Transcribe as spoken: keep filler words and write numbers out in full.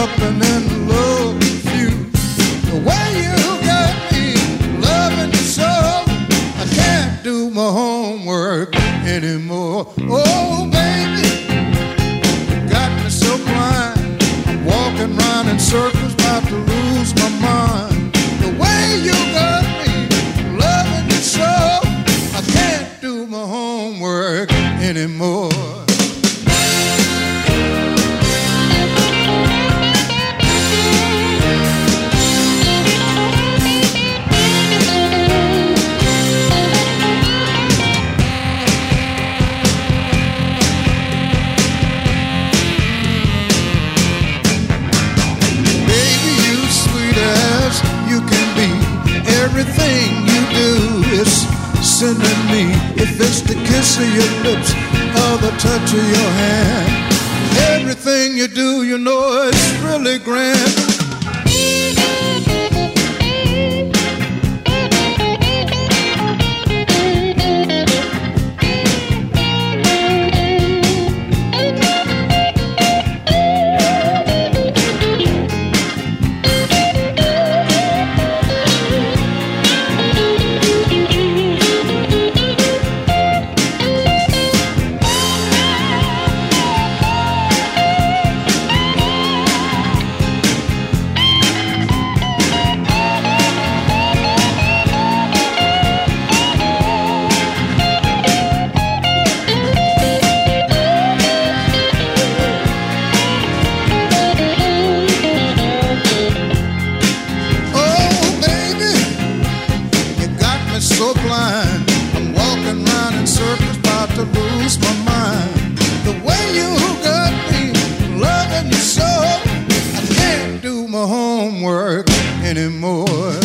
up and in love with you. The way you got me loving you so, I can't do my homework anymore. Oh, baby, you got me so blind. I'm walking round in circles, about to lose my mind. The way you got me loving you so, I can't do my homework anymore. Everything you do is sending me. If it's the kiss of your lips or the touch of your hand, everything you do, you know it's really grand. So blind, I'm walking round in circles, about to lose my mind. The way you got me loving you so, I can't do my homework anymore.